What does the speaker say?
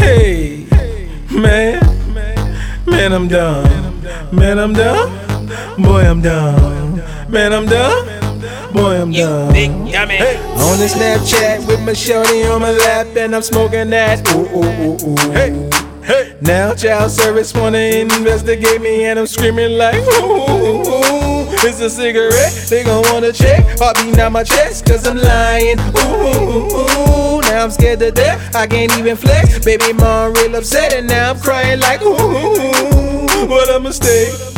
Hey, man, man, I'm done. Man, I'm done. Boy, I'm done. Man, I'm done. Boy, I'm done. Hey. On the Snapchat with my shorty on my lap, and I'm smoking that. Ooh, ooh, ooh, ooh. Hey. Hey. Now child service wanna investigate me, and I'm screaming like, ooh, it's a cigarette, they gon' wanna check. Heartbeat out my chest, cause I'm lying. Ooh, now I'm scared to death, I can't even flex. Baby mom real upset, and now I'm crying like, ooh, what a mistake.